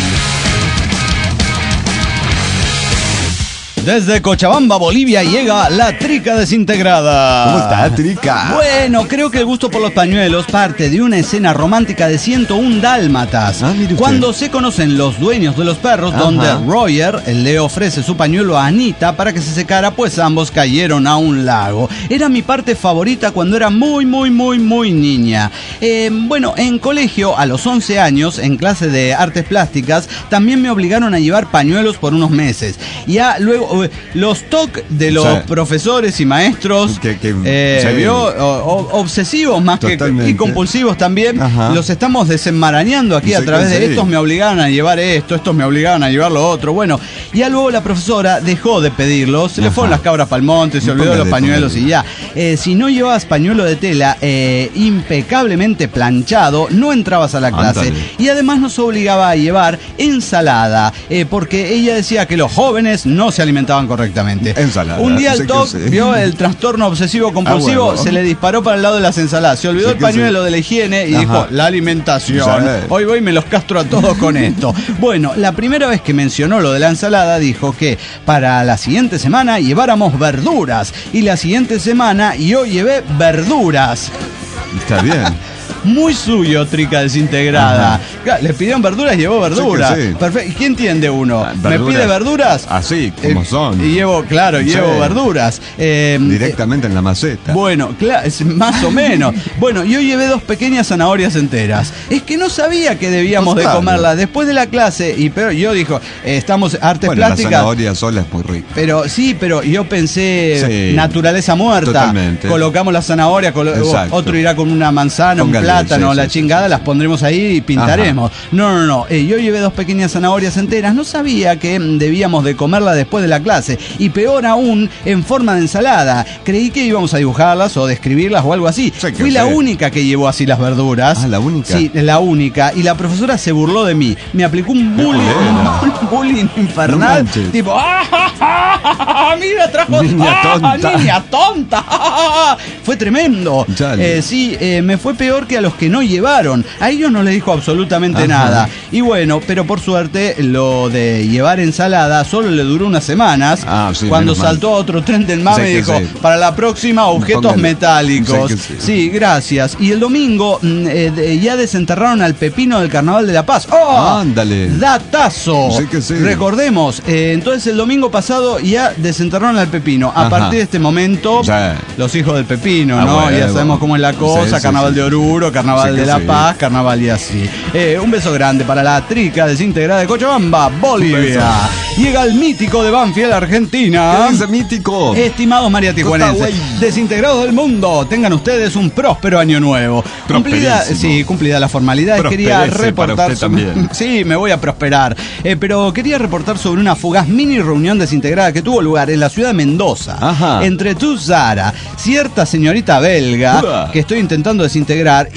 Desde Cochabamba, Bolivia, llega la Trica Desintegrada. ¿Cómo está, Trica? Bueno, creo que el gusto por los pañuelos parte de una escena romántica de ciento uno Dálmatas. Ah, mire usted. Cuando se conocen los dueños de los perros, Ajá. donde Roger le ofrece su pañuelo a Anita para que se secara, pues ambos cayeron a un lago. Era mi parte favorita cuando era muy, muy, muy, muy niña. Eh, bueno, en colegio, a los once años, en clase de artes plásticas, también me obligaron a llevar pañuelos por unos meses. Ya luego, eh, los tocs de los Sí. profesores y maestros, Que- que- eh, sí. vio, o- o- obsesivos más que Totalmente. y compulsivos también, Ajá. los estamos desenmarañando aquí Sí, a través que de sí. estos me obligaban a llevar esto, estos me obligaban a llevar lo otro. Bueno, ya luego la profesora dejó de pedirlos, se le Ajá. fueron las cabras pa'l monte, se olvidó de los Póngale, pañuelos póngale. y ya. Eh, si no llevabas pañuelo de tela eh, impecablemente planchado, no entrabas a la clase. Ándale. Y además nos obligaba a llevar ensalada, eh, porque ella decía que los jóvenes no se alimentaban correctamente. Ensalada, Un día sé el que TOC sí. vio el trastorno obsesivo compulsivo, Ah, bueno. se le disparó para el lado de las ensaladas, se olvidó Sí el que pañuelo sí. de la higiene y Ajá. dijo, la alimentación. Sí. Hoy voy y me los castro a todos con esto. Bueno, la primera vez que mencionó lo de la ensalada dijo que para la siguiente semana lleváramos verduras y la siguiente semana yo llevé verduras. Está bien. Muy suyo, Trica Desintegrada. Ajá. Claro, le pidieron verduras, llevó verduras. Sí que sí. Perfecto. ¿Y qué entiende uno? Ah, ¿Me verduras. pide verduras? Así, como Eh, son. Y llevo, claro, Sí. llevo verduras. Eh, Directamente en la maceta. bueno, claro, más o menos. Bueno, yo llevé dos pequeñas zanahorias enteras. Es que no sabía que debíamos Pues de claro. comerlas después de la clase. Y pero yo dijo, eh, estamos artes Bueno, la plásticas. zanahoria sola es muy rica. Pero sí, pero yo pensé Sí, naturaleza muerta. totalmente. Colocamos la zanahoria, colo- Exacto. otro irá con una manzana, Póngale, un plátano, sí, la sí, chingada, las pondremos ahí y pintaremos. No, no, no. eh, yo llevé dos pequeñas zanahorias enteras. No sabía que mm, debíamos de comerla después de la clase. Y peor aún, en forma de ensalada. Creí que íbamos a dibujarlas o describirlas o algo así. Sí, que Fui la sí. única que llevó así las verduras. Ah, ¿la única? Sí, la única. Y la profesora se burló de mí. Me aplicó un bullying, culera. un bullying No infernal. manches. tipo, ¡ah, ja, ja, ja, ja! ¡Mira, trajo! Niña ¡Ah, tonta. niña tonta! ¡Ah, ja, ja! Fue tremendo. Chale. Eh, sí, eh, me fue peor que a los que no llevaron. A ellos no les dijo absolutamente Ajá. nada. Y bueno, pero por suerte lo de llevar ensalada solo le duró unas semanas. Ah, sí, cuando menos mal. saltó a otro tren del mame Sé y que dijo, sí. para la próxima objetos Póngale. metálicos. Sé que sí. Sí, gracias. Y el domingo mm, eh, de- ya desenterraron al pepino del Carnaval de la Paz. ¡Oh! Ándale. ¡Datazo! Sé que sí. Recordemos, eh, entonces el domingo pasado ya desenterraron al pepino. A Ajá. partir de este momento, Sí. los hijos del pepino, Ah, ¿no? bueno. Ya sabemos cómo es la cosa, Sí, sí, Carnaval sí, de sí. Oruro, Carnaval Sí que de la sí. Paz, Carnaval y así. Eh, un beso grande para la Trica Desintegrada de Cochabamba, Bolivia. Llega el mítico de Banfield, Argentina. ¿Qué dice mítico? Estimados mariatijuanenses, Costa, güey. desintegrados del mundo, tengan ustedes un próspero año nuevo. Cumplida, Prosperísimo. sí, cumplida las formalidades, quería Prospérese reportar para usted sobre- también. Sí, me voy a prosperar. Eh, pero quería reportar sobre una fugaz mini reunión desintegrada que tuvo lugar en la ciudad de Mendoza. Ajá. Entre tú, Sara, cierta señorita belga Uah. que estoy intentando desintegrar, y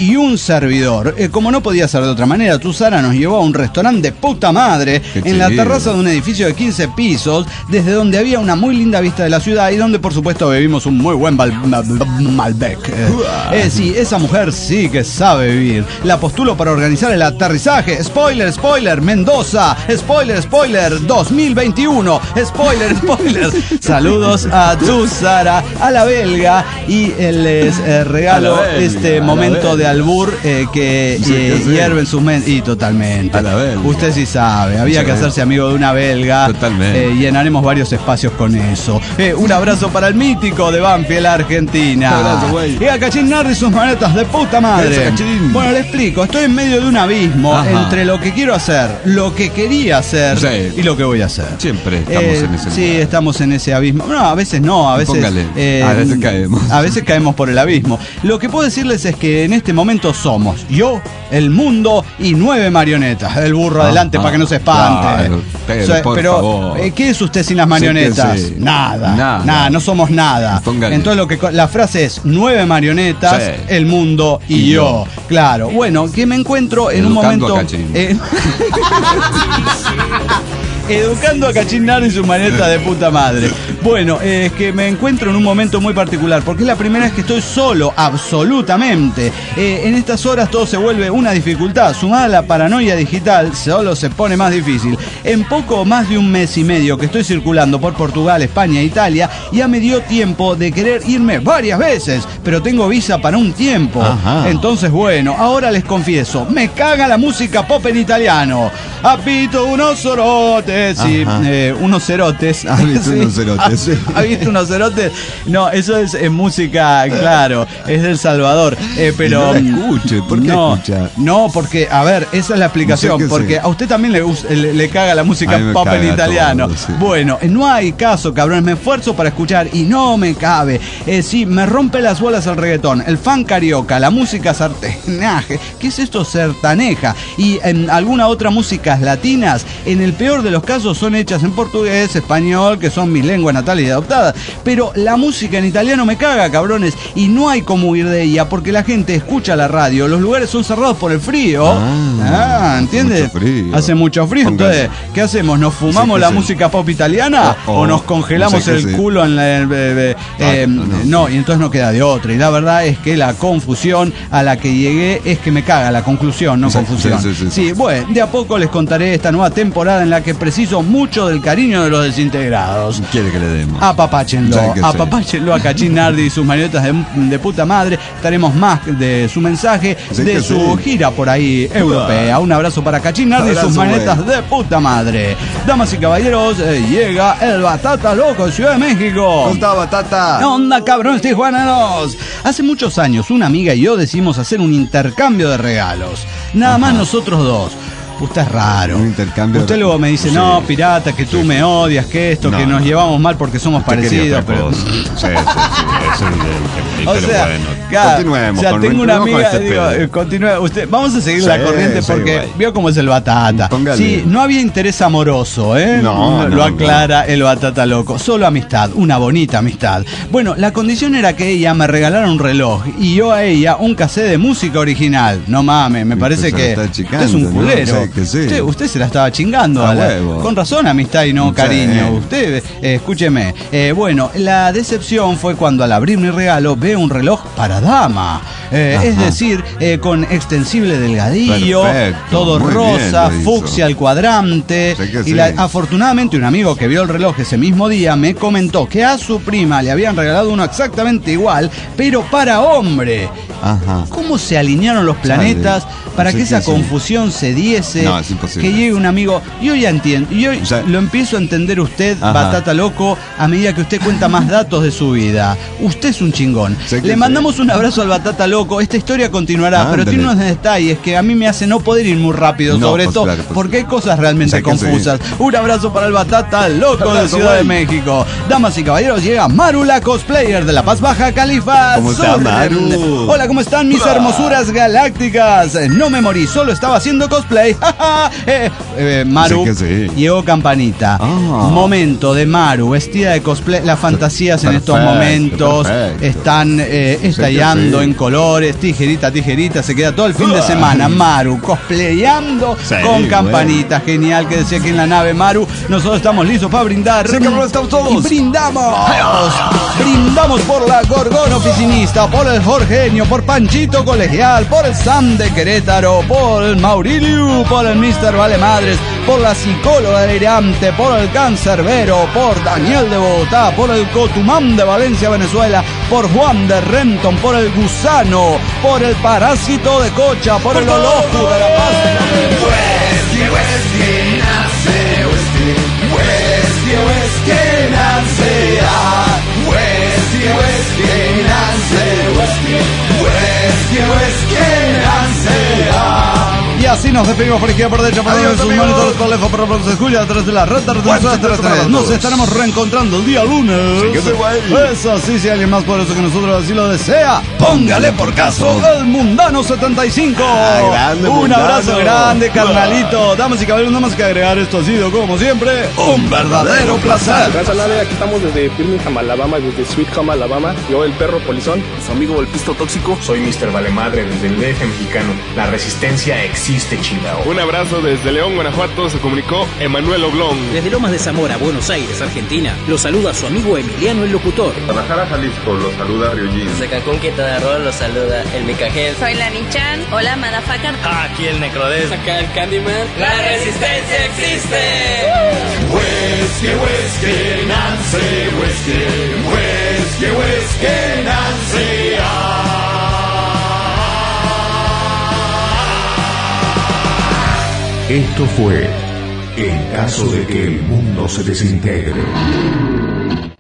y un servidor. Eh, como no podía ser de otra manera, Tuzara nos llevó a un restaurante de puta madre Qué en la chido. terraza de un edificio de quince pisos, desde donde había una muy linda vista de la ciudad y donde por supuesto bebimos un muy buen Val- Malbec. Eh, eh, sí, esa mujer sí que sabe vivir. La postulo para organizar el aterrizaje. Spoiler, spoiler, Mendoza. Spoiler, spoiler, dos mil veintiuno. Spoiler, spoiler. Saludos a Tuzara, a la belga, y eh, les eh, regalo A la belga, este a la momento belga. de albur eh, que Sí, eh, que sí. hierve en sus mentes. Y totalmente. A la belga. Usted sí sabe, había Sí. que hacerse amigo de una belga. Totalmente. Eh, llenaremos varios espacios con eso. Eh, un abrazo para el mítico de Banfield, Argentina. Un abrazo, güey. Y a Cachín Nardi y sus manetas de puta madre. Eso, Cachín. Bueno, le explico. Estoy en medio de un abismo Ajá. entre lo que quiero hacer, lo que quería hacer Sí. y lo que voy a hacer. Siempre estamos Eh, en ese Sí, lugar. estamos en ese abismo. No, a veces no, a veces. Póngale. eh, A veces caemos. A veces caemos por el abismo. Lo que puedo decirles es que en este momento somos yo, el mundo y nueve marionetas. El burro Ah, adelante ah, para que no se espante. claro, pero, O sea, por pero, favor. eh, ¿qué es usted sin las marionetas? Sí que sí. Nada, Nada. nada, no somos nada. Póngale. Entonces lo que co- la frase es nueve marionetas, Sí. el mundo y, Y yo. yo. Claro. Bueno, que me encuentro en un Educando momento. a Cachín. eh, Educando a Cachinaro y su maneta de puta madre. Bueno, eh, es que me encuentro en un momento muy particular, porque es la primera vez que estoy solo, absolutamente. Eh, en estas horas todo se vuelve una dificultad. Sumada a la paranoia digital, solo se pone más difícil. En poco más de un mes y medio que estoy circulando por Portugal, España e Italia, ya me dio tiempo de querer irme varias veces, pero tengo visa para un tiempo. Ajá. Entonces, bueno, ahora les confieso, me caga la música pop en italiano. Habito unos sorotes, sí, Ajá. eh, unos cerotes. Ha visto Sí. unos cerotes, sí. ¿Ha visto unos cerotes? No, eso es eh, música, claro, es del Salvador. Eh, pero Y no la escuche, ¿por qué no, escucha? no, porque, a ver, esa es la explicación. No sé qué Porque sé. a usted también le, gus- le, le caga la música A mí me pop en caga italiano. todo, sí. Bueno, eh, no hay caso, cabrones. Me esfuerzo para escuchar y no me cabe. Eh, sí, me rompe las bolas el reggaetón, el fan carioca, la música sartenaje. ¿Qué es esto? Sertaneja. Y en alguna otra músicas latinas, en el peor de los casos, son hechas en portugués, español, que son mis lenguas natales y adoptadas. Pero la música en italiano me caga, cabrones. Y no hay cómo huir de ella, porque la gente escucha la radio. Los lugares son cerrados por el frío. Ah, Ah, ¿entiendes? hace mucho frío. Hace mucho frío. Póngale. Entonces, ¿qué hacemos? ¿Nos fumamos Sí, que la sí. música pop italiana? Oh, ¿O oh, nos congelamos no sé qué el sí. culo en la... eh, eh, eh, no, no. no, y entonces no queda de otra. Y la verdad es que la confusión a la que llegué es que me caga la conclusión, no Sí, confusión. sí, sí, sí. Sí, bueno, de a poco les contaré esta nueva temporada en la que preciso mucho del cariño de los desintegrados. Quiere que le demos. Apapáchenlo, Ya que sí. apapáchenlo a Cachín Nardi y sus marionetas de, de puta madre. Estaremos más de su mensaje, Sí de que su sí. gira por ahí europea. Un abrazo para Cachín Nardi y sus Abrazo, marionetas güey. de puta madre. Damas y caballeros, eh, llega el Batata Loco, Ciudad de México. ¿Cómo está, Batata? ¿Qué onda, cabrones tijuananos? Hace muchos años una amiga y yo decidimos hacer un intercambio de regalos. Nada más nosotros dos. Usted es raro. Un intercambio Usted de- luego me dice, Sí. no, pirata, que tú me odias, que esto, No, que nos no. llevamos mal porque somos Usted quería parecidos. otra Pero... cosa. Sí, sí, sí, eso es evidente. O Pero sea, bueno, claro, continuemos. o sea, con- tengo una continuemos con amiga, este digo, pedo. eh, continúe, usted, vamos a seguir Sí, la corriente sí, porque güey. vio cómo es el batata. Póngale. Sí, no había interés amoroso, ¿eh? No, Lo no, aclara el batata loco, solo amistad, una bonita amistad. Bueno, la condición era que ella me regalara un reloj y yo a ella un cassette de música original. No mames, me Y parece pues se la que está usted achicando, es un ¿no? culero. Sí, que sí. Usted, usted se la estaba chingando A a la- huevo. con razón, amistad y no Sí. cariño. Usted, eh, escúcheme. Eh, bueno, la decepción fue cuando al abrir mi regalo veo un reloj para dama. Eh, Ajá. es decir, eh, con extensible delgadillo, Perfecto, todo muy rosa, bien lo hizo. fucsia al cuadrante. Sí que y sí. la- afortunadamente un amigo que vio el reloj ese mismo día me comentó que a su prima le habían regalado uno exactamente igual, pero para hombre. Ajá. ¿Cómo se alinearon los planetas para Sí que que esa sí. confusión se diese? No, es imposible. Que llegue un amigo. Yo ya entiendo. Yo O sea, lo empiezo a entender usted, Ajá. Batata Loco, a medida que usted cuenta más datos de su vida. Usted es un chingón. Sé que Le sí. mandamos un abrazo al Batata Loco. Esta historia continuará, pero Ándale. tiene unos detalles que a mí me hacen no poder ir muy rápido, No, sobre pues todo claro, pues porque hay cosas realmente Sé que sí. confusas. Un abrazo para el Batata Loco de Abrazo, Ciudad de güey. México. Damas y caballeros, llega Maru, la cosplayer de La Paz Baja Califa. ¿Cómo está, Sur. Maru? Hola, ¿cómo están mis hermosuras galácticas? No me morí, solo estaba haciendo cosplay. eh, eh, Maru, Sé que sí. llegó campanita. Ah. Momento de Maru, vestida de cosplay. Las fantasías en estos Perfecto, momentos perfecto. están están eh, estallando en colores, tijerita, tijerita, se queda todo el fin de semana Maru cosplayando sí, con campanitas, bueno. Genial, que decía que en la nave Maru, nosotros estamos listos para brindar. Sí, cabrón, estamos todos. Y brindamos, brindamos por la Gorgón oficinista, por el Jorgenio, por Panchito Colegial, por el Sam de Querétaro, por el Mauriliu, por el mister Vale Madres, por la psicóloga delirante, por el Cancerbero, por Daniel de Bogotá, por el Cotumán de Valencia, Venezuela, por Juan de Renton, por el Gusano, por el Parásito de Cocha, por el Oloju de La Paz. Whisky, whisky, nace, whisky, whisky, whisky, nace, ah, whisky, whisky, nace, whisky, whisky, whisky, nace, ah. Y así nos despedimos por izquierda, por derecha, por en sus monitores, por lejos, por se escucha a través de la red de Nos estaremos reencontrando el día lunes. Es así, si alguien más poderoso que nosotros así lo desea, póngale por caso el Mundano setenta y cinco. Ah, grande, un mundano. Abrazo grande, carnalito. Damas y caballeros, nada más que agregar, esto ha sido, como siempre, un verdadero placer. Gracias, Lale. Aquí estamos desde Birmingham, Alabama, desde Sweet Home, Alabama. Yo, el perro polizón. Su amigo el pisto tóxico. Soy mister Valemadre desde el D F mexicano. La resistencia existe. Chingao. Un abrazo desde León, Guanajuato, se comunicó Emanuel Oblón. Desde Lomas de Zamora, Buenos Aires, Argentina, lo saluda su amigo Emiliano el Locutor. Guadalajara, Jalisco, lo saluda Ryujin. Desde Cancún, Quintana Roo, lo saluda el Micajel. Soy la Nichan. Hola, Madafacan. Ah, aquí el Necrodes. Acá el Candyman. ¡La resistencia existe! Whisky, whisky, Nancy, whisky, whisky, whisky, Nancy, ah. Esto fue En caso de que el mundo se desintegre.